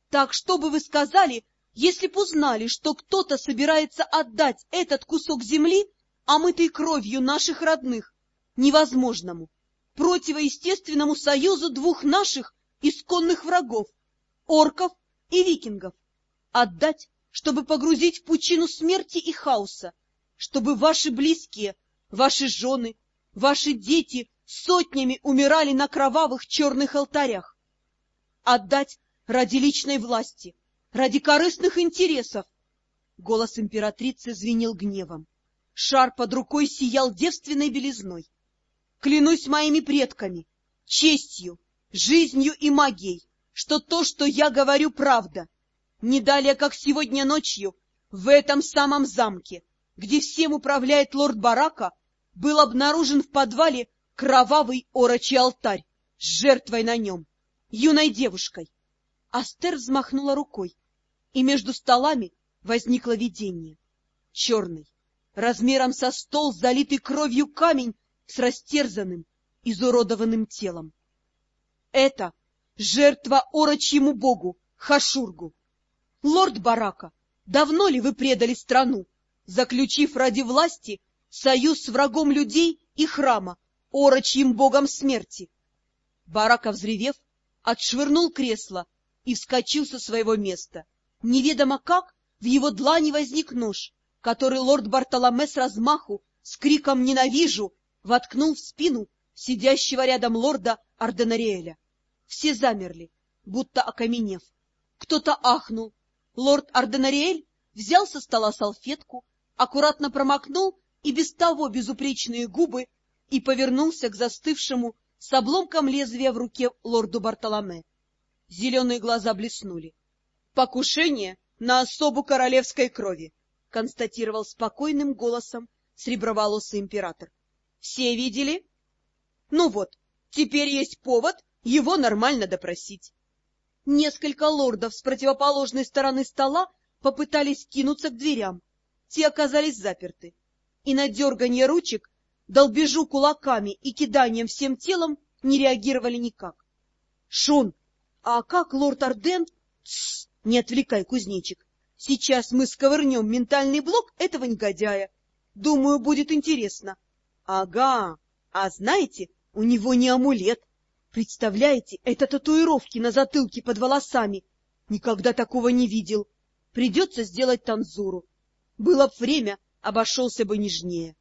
Так что бы вы сказали, если б узнали, что кто-то собирается отдать этот кусок земли, омытый кровью наших родных, невозможному, противоестественному союзу двух наших исконных врагов, орков и викингов, отдать, чтобы погрузить в пучину смерти и хаоса, чтобы ваши близкие, ваши жены, ваши дети сотнями умирали на кровавых черных алтарях, отдать ради личной власти, ради корыстных интересов. Голос императрицы звенел гневом. Шар под рукой сиял девственной белизной. Клянусь моими предками, честью, жизнью и магией, что то, что я говорю, правда. Не далее, как сегодня ночью, в этом самом замке, где всем управляет лорд Барака, был обнаружен в подвале кровавый орочий алтарь с жертвой на нем, юной девушкой. Астер взмахнула рукой, и между столами возникло видение. Черный, размером со стол, залитый кровью камень с растерзанным, изуродованным телом. Это жертва орочьему богу, Хашургу. Лорд Барака, давно ли вы предали страну, заключив ради власти союз с врагом людей и храма, орочьим богом смерти? Барака, взревев, отшвырнул кресло и вскочил со своего места. Неведомо как в его длани возник нож, который лорд Бартоломе с размаху, с криком «Ненавижу!» воткнул в спину сидящего рядом лорда Арденариэля. Все замерли, будто окаменев. Кто-то ахнул. Лорд Арденариэль взял со стола салфетку, аккуратно промокнул и без того безупречные губы и повернулся к застывшему с обломком лезвия в руке лорду Бартоломе. Зеленые глаза блеснули. — Покушение на особу королевской крови, — констатировал спокойным голосом среброволосый император. — Все видели? Ну вот, теперь есть повод его нормально допросить. Несколько лордов с противоположной стороны стола попытались кинуться к дверям. Те оказались заперты. И на дерганье ручек, долбежу кулаками и киданием всем телом не реагировали никак. — Шон, а как лорд Арден? Тссс, не отвлекай, кузнечик. Сейчас мы сковырнем ментальный блок этого негодяя. Думаю, будет интересно. Ага, а знаете, у него не амулет. Представляете, это татуировки на затылке под волосами. Никогда такого не видел. Придется сделать танзуру. Было б время, обошелся бы нежнее.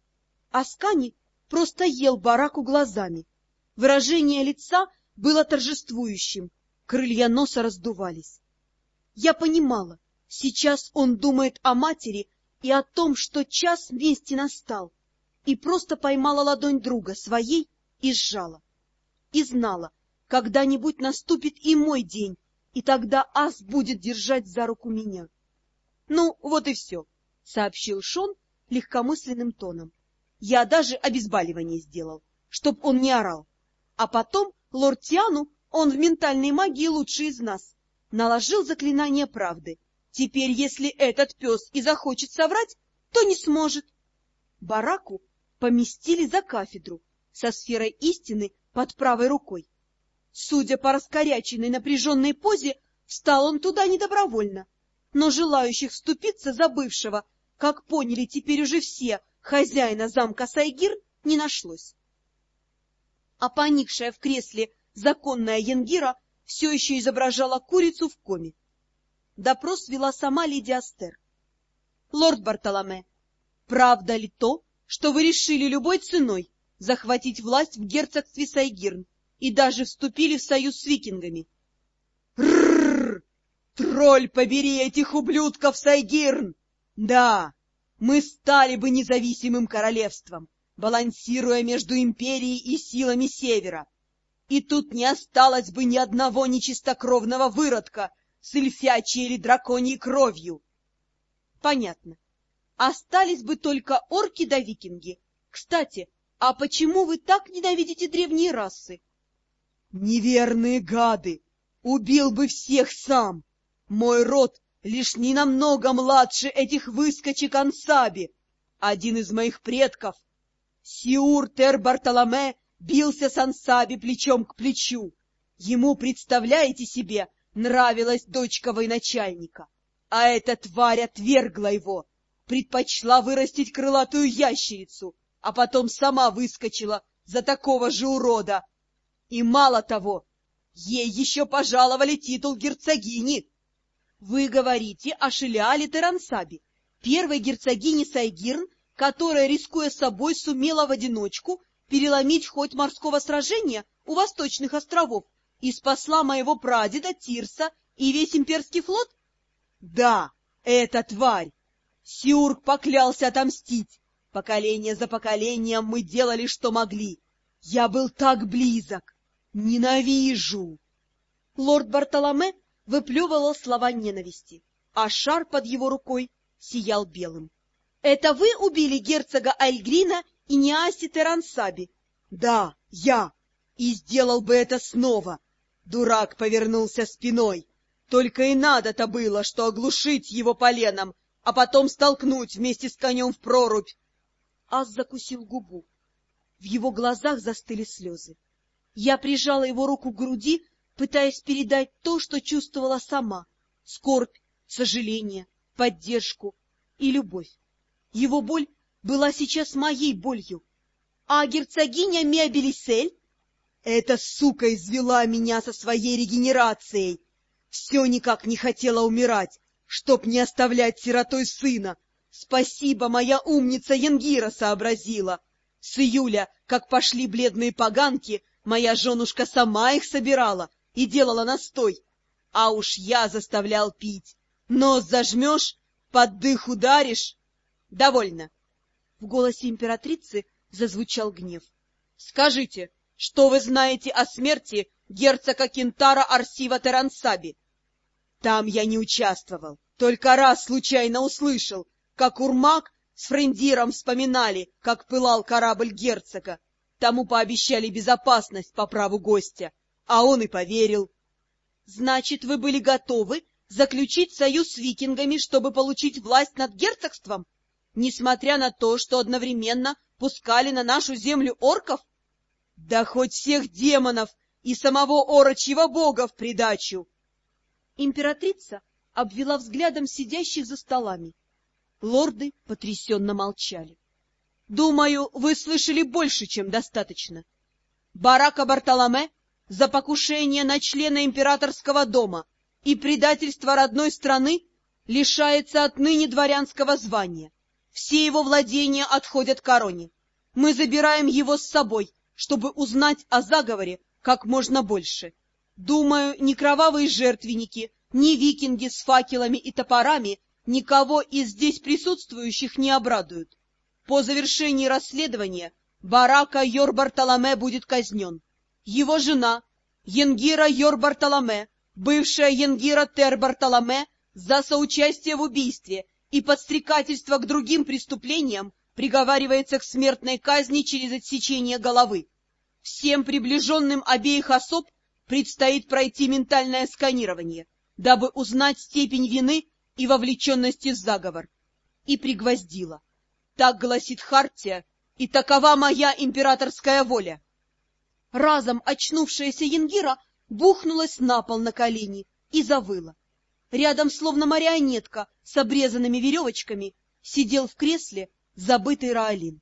Аскани просто ел Бараку глазами. Выражение лица было торжествующим, крылья носа раздувались. Я понимала, сейчас он думает о матери и о том, что час мести настал, и просто поймала ладонь друга своей и сжала. И знала, когда-нибудь наступит и мой день, и тогда Ас будет держать за руку меня. — Ну, вот и все, — сообщил Шон легкомысленным тоном. Я даже обезболивание сделал, чтоб он не орал. А потом лорд Тиану, он в ментальной магии лучший из нас, наложил заклинание правды. Теперь, если этот пес и захочет соврать, то не сможет. Бараку поместили за кафедру со сферой истины под правой рукой. Судя по раскоряченной напряженной позе, встал он туда недобровольно, но желающих вступиться за бывшего, как поняли теперь уже все, хозяина замка Сайгир, не нашлось. А поникшая в кресле законная Янгира все еще изображала курицу в коме. Допрос вела сама леди Астер. — Лорд Бартоломе, правда ли то, что вы решили любой ценой захватить власть в герцогстве Сайгирн и даже вступили в союз с викингами? — Ррррр! Тролль, побери этих ублюдков, Сайгирн! Да, мы стали бы независимым королевством, балансируя между империей и силами Севера. И тут не осталось бы ни одного нечистокровного выродка с эльфячей или драконьей кровью. Понятно. Остались бы только орки да викинги. Кстати, а почему вы так ненавидите древние расы? Неверные гады! Убил бы всех сам! Мой род лишь ненамного младше этих выскочек Ансаби. Один из моих предков, Сиур Тер Бартоломе, бился с Ансаби плечом к плечу. Ему, представляете себе, нравилась дочка военачальника, а эта тварь отвергла его, предпочла вырастить крылатую ящерицу, а потом сама выскочила за такого же урода. И мало того, ей еще пожаловали титул герцогини. Вы говорите о Шелиале Терансаби, первой герцогине Сайгирн, которая, рискуя собой, сумела в одиночку переломить ход морского сражения у Восточных островов и спасла моего прадеда Тирса и весь имперский флот? Да, эта тварь! Сиург поклялся отомстить. Поколение за поколением мы делали, что могли. Я был так близок. Ненавижу! Лорд Бартоломе выплевывал слова ненависти, а шар под его рукой сиял белым. — Это вы убили герцога Альгрина и Неаси Терансаби? — Да, я. И сделал бы это снова. Дурак повернулся спиной. Только и надо-то было, что оглушить его поленом, а потом столкнуть вместе с конем в прорубь. Ас закусил губу. В его глазах застыли слезы. Я прижала его руку к груди, пытаясь передать то, что чувствовала сама: скорбь, сожаление, поддержку и любовь. Его боль была сейчас моей болью. А герцогиня Миабелисель? Эта сука извела меня со своей регенерацией. Все никак не хотела умирать, чтоб не оставлять сиротой сына. Спасибо, моя умница Янгира сообразила. С июля, как пошли бледные поганки, моя женушка сама их собирала и делала настой. А уж я заставлял пить. Нос зажмешь, под дых ударишь. Довольно. В голосе императрицы зазвучал гнев. Скажите, что вы знаете о смерти герцога Кентара Арсива Терансаби? Там я не участвовал, только раз случайно услышал, как Урмак с Френдиром вспоминали, как пылал корабль герцога. Тому пообещали безопасность по праву гостя, а он и поверил. Значит, вы были готовы заключить союз с викингами, чтобы получить власть над герцогством, несмотря на то, что одновременно пускали на нашу землю орков? Да хоть всех демонов и самого орочьего бога в придачу! Императрица обвела взглядом сидящих за столами. Лорды потрясенно молчали. — Думаю, вы слышали больше, чем достаточно. Барака Бартоломе за покушение на члена императорского дома и предательство родной страны лишается отныне дворянского звания. Все его владения отходят короне. Мы забираем его с собой, чтобы узнать о заговоре как можно больше. Думаю, ни кровавые жертвенники, ни викинги с факелами и топорами никого из здесь присутствующих не обрадуют. По завершении расследования Барака Йор Бартоломе будет казнен. Его жена, Янгира Йор Бартоломе, бывшая Янгира Тер Бартоломе, за соучастие в убийстве и подстрекательство к другим преступлениям приговаривается к смертной казни через отсечение головы. Всем приближенным обеих особ предстоит пройти ментальное сканирование, дабы узнать степень вины и вовлеченности в заговор. И пригвоздила. Так гласит хартия, и такова моя императорская воля. Разом очнувшаяся Янгира бухнулась на пол на колени и завыла. Рядом, словно марионетка с обрезанными веревочками, сидел в кресле забытый Раолин.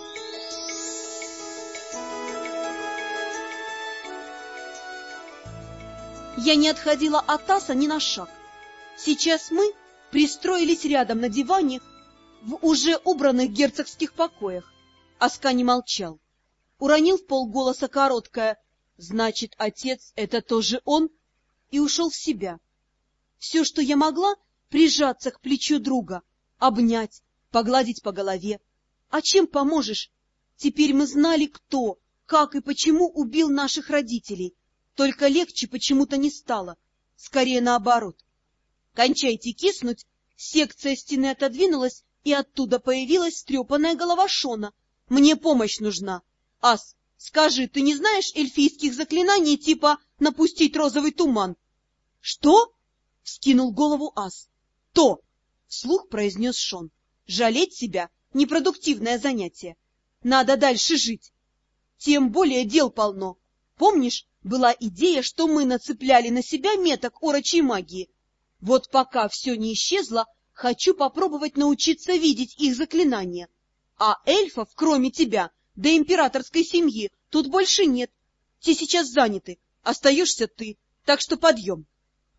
Я не отходила от Аса ни на шаг. Сейчас мы пристроились рядом на диване в уже убранных герцогских покоях. Аскани молчал. Уронил в полголоса короткое «Значит, отец, это тоже он?» и ушел в себя. Все, что я могла, прижаться к плечу друга, обнять, погладить по голове. А чем поможешь? Теперь мы знали, кто, как и почему убил наших родителей. Только легче почему-то не стало. Скорее наоборот. Кончайте киснуть, секция стены отодвинулась, и оттуда появилась встрепанная голова Шона. Мне помощь нужна. Ас, скажи, ты не знаешь эльфийских заклинаний типа «напустить розовый туман»? — Что? — вскинул голову Ас. — То! — вслух произнес Шон. — Жалеть себя — непродуктивное занятие. Надо дальше жить. Тем более дел полно. Помнишь, была идея, что мы нацепляли на себя меток орочьей магии. Вот пока все не исчезло, хочу попробовать научиться видеть их заклинания. А эльфов, кроме тебя, да императорской семьи, тут больше нет. Те сейчас заняты, остаешься ты, так что подъем.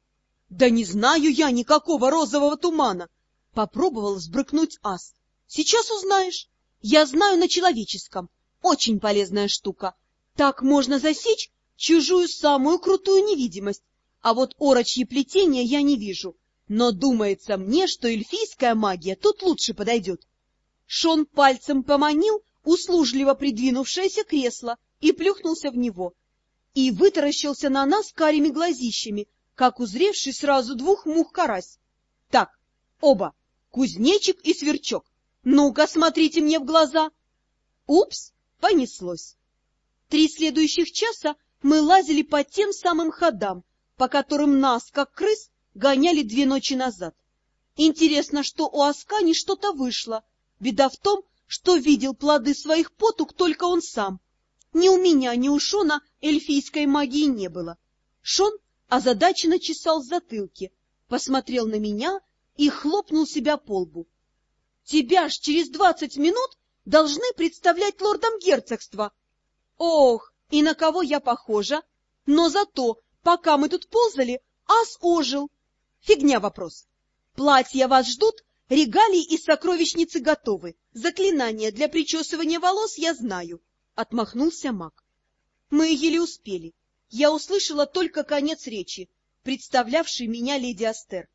Да не знаю я никакого розового тумана. Попробовал взбрыкнуть ас. Сейчас узнаешь. Я знаю на человеческом. Очень полезная штука. Так можно засечь чужую самую крутую невидимость. А вот орочьи плетения я не вижу. Но думается мне, что эльфийская магия тут лучше подойдет. Шон пальцем поманил услужливо придвинувшееся кресло и плюхнулся в него. И вытаращился на нас карими глазищами, как узревший сразу двух мух-карась. Так, оба, кузнечик и сверчок. Ну-ка, смотрите мне в глаза. Упс, понеслось. 3 следующих часа мы лазили по тем самым ходам, по которым нас, как крыс, гоняли 2 ночи назад. Интересно, что у Аскани что-то вышло. Беда в том, что видел плоды своих потуг только он сам. Ни у меня, ни у Шона эльфийской магии не было. Шон озадаченно чесал затылки, посмотрел на меня и хлопнул себя по лбу. — Тебя ж через 20 минут должны представлять лордом герцогства. Ох, и на кого я похожа? Но зато, пока мы тут ползали, ас ожил. Фигня вопрос. Платья вас ждут, регалии из сокровищницы готовы. Заклинания для причесывания волос я знаю. Отмахнулся маг. Мы еле успели. Я услышала только конец речи, представлявшей меня леди Астер.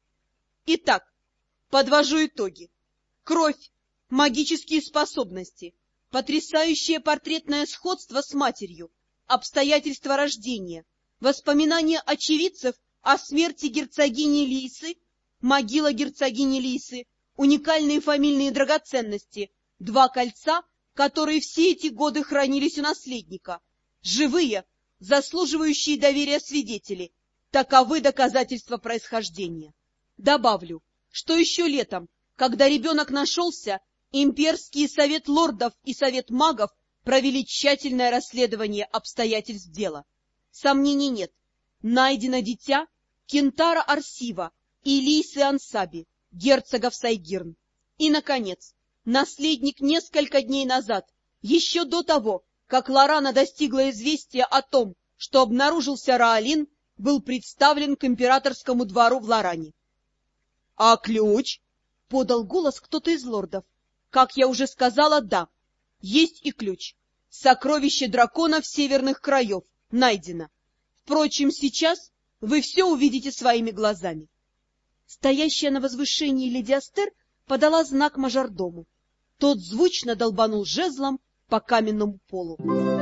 Итак, подвожу итоги. Кровь, магические способности, потрясающее портретное сходство с матерью, обстоятельства рождения, воспоминания очевидцев о смерти герцогини Лисы, могила герцогини Лисы, уникальные фамильные драгоценности, 2 кольца, которые все эти годы хранились у наследника, живые, заслуживающие доверия свидетели. Таковы доказательства происхождения. Добавлю, что еще летом, когда ребенок нашелся, Имперский совет лордов и совет магов провели тщательное расследование обстоятельств дела. Сомнений нет. Найдено дитя Кентара Арсива и Лисы Ансаби, герцогов Сайгирн. И, наконец, наследник несколько дней назад, еще до того, как Лорана достигла известия о том, что обнаружился Раалин, был представлен к императорскому двору в Лоране. — А ключ? — подал голос кто-то из лордов. — Как я уже сказала, да. Есть и ключ. Сокровище драконов северных краев найдено. Впрочем, сейчас вы все увидите своими глазами. Стоящая на возвышении леди Астер подала знак мажордому. Тот звучно долбанул жезлом по каменному полу.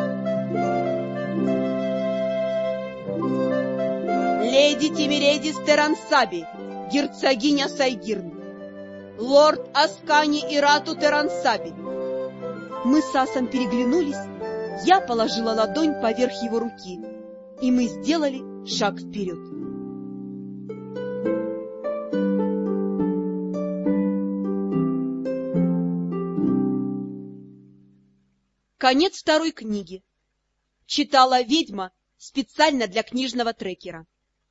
Леди Тимиредис Терансаби, герцогиня Сайгирн. Лорд Аскани Ирату Терансаби. Мы с Асом переглянулись, я положила ладонь поверх его руки, и мы сделали шаг вперед. Конец 2 книги. Читала ведьма специально для книжного трекера.